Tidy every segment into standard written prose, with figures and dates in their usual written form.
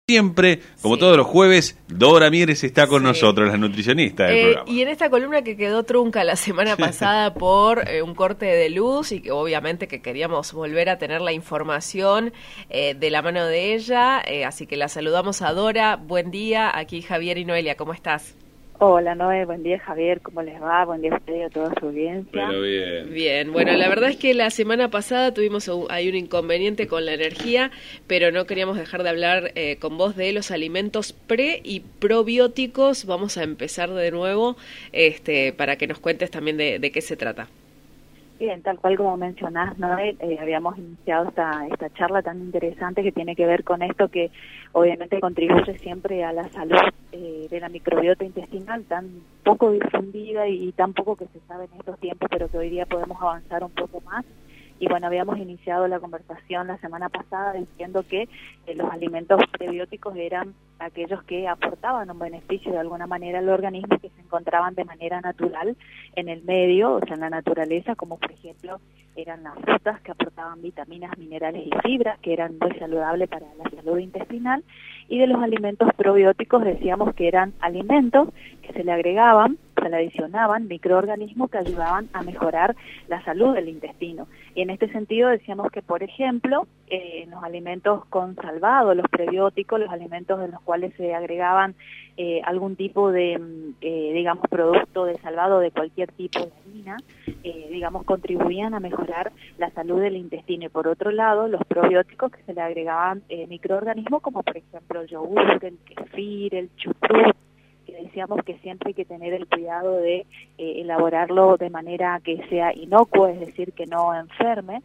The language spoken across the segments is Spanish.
Siempre, como todos los jueves, Dora Mieres está con nosotros, la nutricionista del programa. Y en esta columna que quedó trunca la semana pasada por un corte de luz y que obviamente que queríamos volver a tener la información de la mano de ella, así que la saludamos a Dora. Buen día, aquí Javier y Noelia, ¿cómo estás? Hola Noé, buen día Javier, ¿cómo les va? Buen día a usted y a toda su audiencia. Pero bien. Bien, bueno, la verdad es que la semana pasada tuvimos ahí un inconveniente con la energía, pero no queríamos dejar de hablar con vos de los alimentos pre y probióticos. Vamos a empezar de nuevo para que nos cuentes también de qué se trata. Bien, tal cual como mencionás, Noé, habíamos iniciado esta charla tan interesante que tiene que ver con esto que obviamente contribuye siempre a la salud de la microbiota intestinal, tan poco difundida y tan poco que se sabe en estos tiempos, pero que hoy día podemos avanzar un poco más. Y bueno, habíamos iniciado la conversación la semana pasada diciendo que los alimentos prebióticos eran aquellos que aportaban un beneficio de alguna manera al organismo, que se encontraban de manera natural en el medio, o sea, en la naturaleza, como por ejemplo eran las frutas que aportaban vitaminas, minerales y fibras, que eran muy saludables para la salud intestinal, y de los alimentos probióticos decíamos que eran alimentos que se le agregaban, se le adicionaban microorganismos que ayudaban a mejorar la salud del intestino. Y en este sentido decíamos que, por ejemplo, los alimentos con salvado, los prebióticos, los alimentos en los cuales se agregaban algún tipo de, digamos, producto de salvado de cualquier tipo de harina, digamos, contribuían a mejorar la salud del intestino. Y por otro lado, los probióticos que se le agregaban microorganismos, como por ejemplo el yogur, el kefir, el chucrut, que decíamos que siempre hay que tener el cuidado de elaborarlo de manera que sea inocuo, es decir, que no enferme,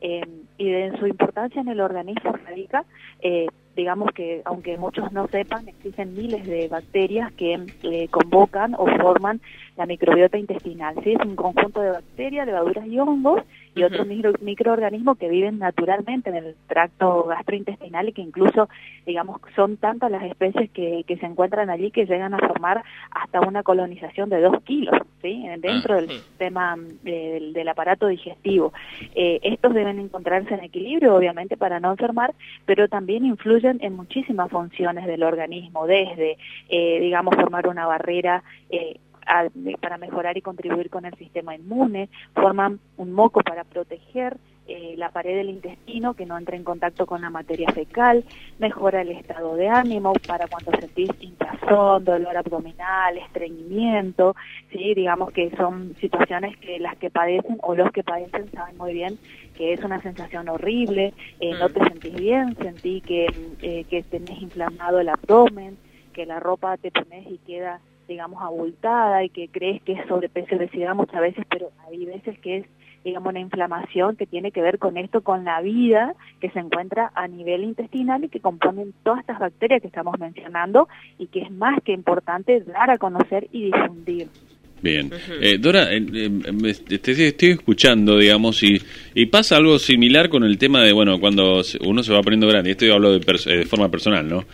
y de su importancia en el organismo radica, digamos que aunque muchos no sepan, existen miles de bacterias que convocan o forman la microbiota intestinal. ¿Sí? Es un conjunto de bacterias, levaduras y hongos y otros microorganismos que viven naturalmente en el tracto gastrointestinal y que incluso, digamos, son tantas las especies que se encuentran allí que llegan a formar hasta una colonización de 2 kilos, ¿sí? Dentro del sistema del aparato digestivo. Estos deben encontrarse en equilibrio, obviamente, para no enfermar, pero también influyen en muchísimas funciones del organismo, desde, digamos, formar una barrera para mejorar y contribuir con el sistema inmune, forman un moco para proteger la pared del intestino, que no entre en contacto con la materia fecal, mejora el estado de ánimo para cuando sentís hinchazón, dolor abdominal, estreñimiento, ¿sí? Digamos que son situaciones que las que padecen o los que padecen saben muy bien que es una sensación horrible, no te sentís bien, sentí que tenés inflamado el abdomen, que la ropa te pones y queda, digamos, abultada y que crees que es sobrepeso y obesidad muchas veces, pero hay veces que es, digamos, una inflamación que tiene que ver con esto, con la vida que se encuentra a nivel intestinal y que componen todas estas bacterias que estamos mencionando y que es más que importante dar a conocer y difundir. Bien. Dora, te estoy escuchando, digamos, y pasa algo similar con el tema de, bueno, cuando uno se va poniendo grande, esto yo hablo de forma personal, ¿no?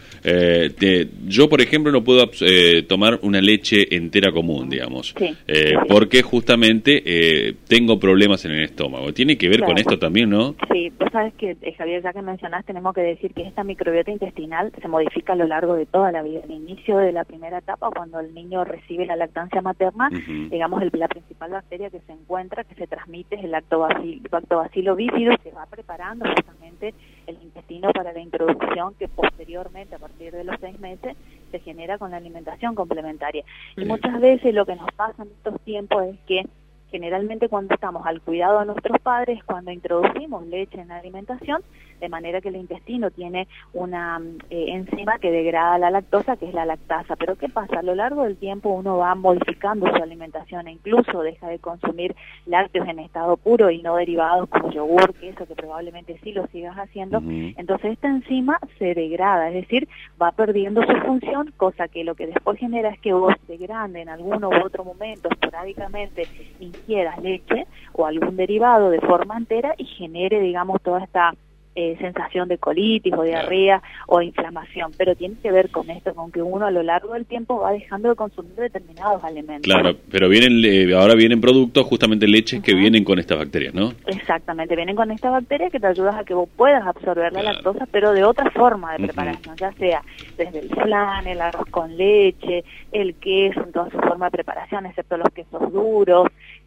Yo, por ejemplo, no puedo tomar una leche entera común, digamos, sí. Porque justamente tengo problemas en el estómago. Tiene que ver con esto también, ¿no? Sí, vos sabes que, Javier, ya que mencionás, tenemos que decir que esta microbiota intestinal se modifica a lo largo de toda la vida. Al inicio de la primera etapa, cuando el niño recibe la lactancia materna, digamos, la principal bacteria que se encuentra, que se transmite, es el lactobacilo bífido, que va preparando justamente el intestino para la introducción que posteriormente, a partir de los 6 meses, se genera con la alimentación complementaria. Y muchas veces lo que nos pasa en estos tiempos es que generalmente cuando estamos al cuidado de nuestros padres, cuando introducimos leche en la alimentación, de manera que el intestino tiene una enzima que degrada la lactosa, que es la lactasa. Pero ¿qué pasa? A lo largo del tiempo uno va modificando su alimentación e incluso deja de consumir lácteos en estado puro y no derivados como yogur, queso, que probablemente sí lo sigas haciendo. Entonces esta enzima se degrada, es decir, va perdiendo su función, cosa que lo que después genera es que vos de grande en alguno u otro momento esporádicamente ingieras leche o algún derivado de forma entera y genere, digamos, toda esta sensación de colitis o diarrea o inflamación, pero tiene que ver con esto, con que uno a lo largo del tiempo va dejando de consumir determinados alimentos. Claro, pero ahora vienen productos, justamente leches, que vienen con estas bacterias, ¿no? Exactamente, vienen con esta bacteria que te ayuda a que vos puedas absorber la lactosa, pero de otra forma de preparación, ya sea desde el flan, el arroz con leche, el queso, en toda su forma de preparación, excepto los quesos duros,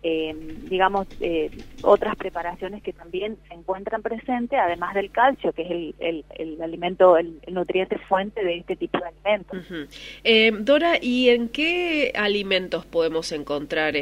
otras preparaciones que también se encuentran presentes, además del calcio, que es el alimento, el nutriente fuente de este tipo de alimentos. Dora, ¿y en qué alimentos podemos encontrar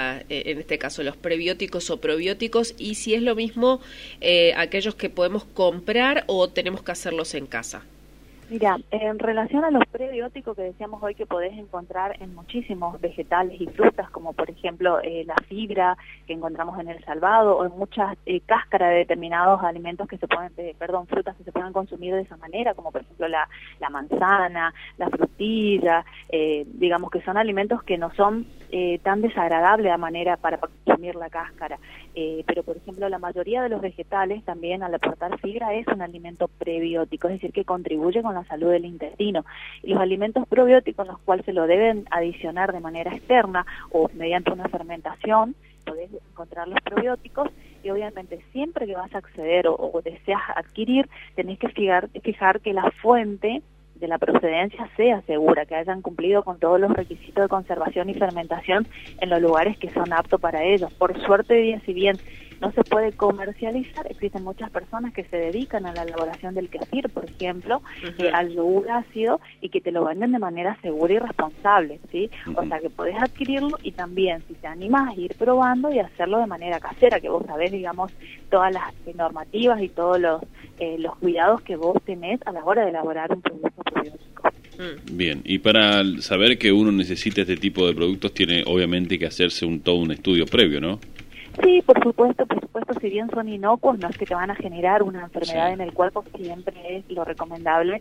en este caso, los prebióticos o probióticos? Y si es lo mismo aquellos que podemos comprar o tenemos que hacerlos en casa. Mira, en relación a los prebióticos que decíamos hoy que podés encontrar en muchísimos vegetales y frutas, como por ejemplo la fibra que encontramos en el salvado, o en muchas cáscaras de determinados alimentos que se pueden, frutas que se pueden consumir de esa manera, como por ejemplo la manzana, la frutilla, digamos que son alimentos que no son tan desagradables a manera para consumir la cáscara, pero por ejemplo la mayoría de los vegetales también al aportar fibra es un alimento prebiótico, es decir que contribuye con la salud del intestino. Y los alimentos probióticos, los cuales se lo deben adicionar de manera externa o mediante una fermentación, podés encontrar los probióticos, y obviamente siempre que vas a acceder o deseas adquirir, tenés que fijar que la fuente de la procedencia sea segura, que hayan cumplido con todos los requisitos de conservación y fermentación en los lugares que son aptos para ellos. Por suerte, si bien no se puede comercializar, existen muchas personas que se dedican a la elaboración del kefir, por ejemplo, al yogur ácido, y que te lo venden de manera segura y responsable, ¿sí? O sea que podés adquirirlo, y también si te animas a ir probando y hacerlo de manera casera, que vos sabés, digamos, todas las normativas y todos los cuidados que vos tenés a la hora de elaborar un producto probiótico. Bien, y para saber que uno necesita este tipo de productos, tiene obviamente que hacerse todo un estudio previo, ¿no? Sí, por supuesto, si bien son inocuos, no es que te van a generar una enfermedad en el cuerpo, siempre es lo recomendable,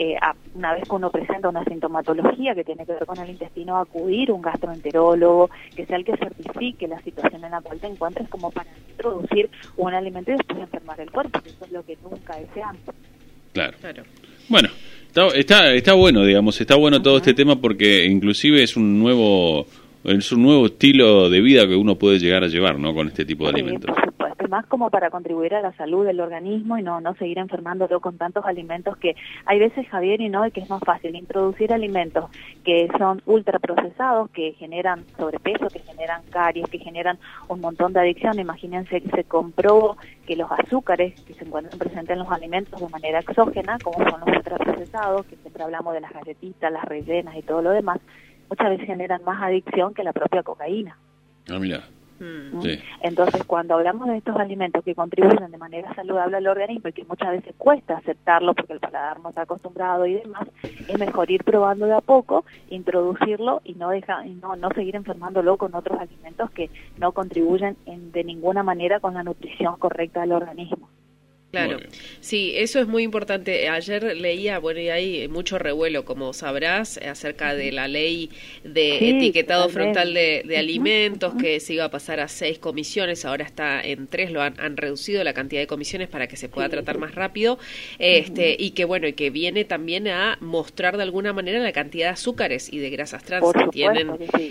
una vez que uno presenta una sintomatología que tiene que ver con el intestino, acudir a un gastroenterólogo, que sea el que certifique la situación en la cual te encuentres, como para introducir un alimento y después enfermar el cuerpo, que eso es lo que nunca deseamos. Claro. Bueno, está bueno, digamos, está bueno todo este tema, porque inclusive es un nuevo estilo de vida que uno puede llegar a llevar, ¿no?, con este tipo de alimentos. Por supuesto, más como para contribuir a la salud del organismo y no seguir enfermándolo con tantos alimentos que hay veces, Javier, y no, que es más fácil introducir alimentos que son ultraprocesados, que generan sobrepeso, que generan caries, que generan un montón de adicción. Imagínense que se comprobó que los azúcares que se encuentran presentes en los alimentos de manera exógena, como son los ultraprocesados, que siempre hablamos de las galletitas, las rellenas y todo lo demás, muchas veces generan más adicción que la propia cocaína. Ah, mira. Sí. Entonces, cuando hablamos de estos alimentos que contribuyen de manera saludable al organismo y que muchas veces cuesta aceptarlo porque el paladar no está acostumbrado y demás, es mejor ir probando de a poco, introducirlo y no seguir enfermándolo con otros alimentos que no contribuyen de ninguna manera con la nutrición correcta del organismo. Claro, sí, eso es muy importante. Ayer leía, y hay mucho revuelo, como sabrás, acerca de la ley de etiquetado frontal de alimentos, que se iba a pasar a 6 comisiones, ahora está en 3, han reducido la cantidad de comisiones para que se pueda tratar más rápido, y que viene también a mostrar de alguna manera la cantidad de azúcares y de grasas trans que tienen.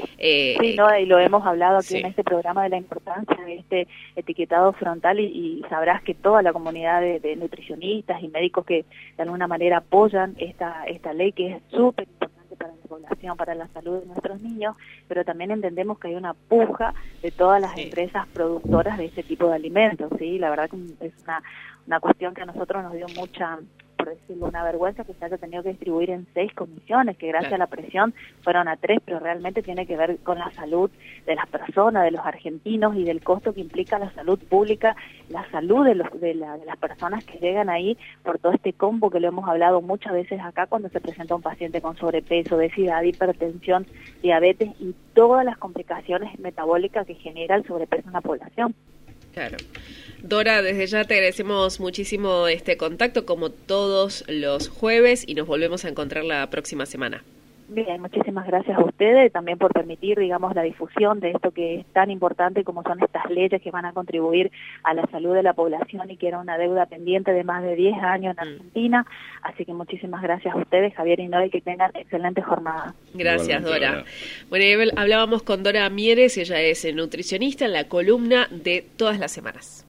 Y lo hemos hablado aquí en este programa de la importancia de este etiquetado frontal, y sabrás que toda la comunidad de nutricionistas y médicos que de alguna manera apoyan esta ley, que es súper importante para la población, para la salud de nuestros niños, pero también entendemos que hay una puja de todas las empresas productoras de este tipo de alimentos, ¿sí? La verdad que es una cuestión que a nosotros nos dio mucha, por decirlo, una vergüenza que se haya tenido que distribuir en 6 comisiones, que gracias a la presión fueron a 3, pero realmente tiene que ver con la salud de las personas, de los argentinos, y del costo que implica la salud pública, la salud de las personas que llegan ahí por todo este combo que lo hemos hablado muchas veces acá cuando se presenta un paciente con sobrepeso, obesidad, hipertensión, diabetes y todas las complicaciones metabólicas que genera el sobrepeso en la población. Claro. Dora, desde ya te agradecemos muchísimo este contacto, como todos los jueves, y nos volvemos a encontrar la próxima semana. Bien, muchísimas gracias a ustedes también por permitir, digamos, la difusión de esto que es tan importante como son estas leyes que van a contribuir a la salud de la población y que era una deuda pendiente de más de 10 años en Argentina. Así que muchísimas gracias a ustedes, Javier y Nora, y que tengan excelente jornada. Gracias, Igualmente, Dora. Bueno, hablábamos con Dora Mieres, ella es nutricionista en la columna de Todas las Semanas.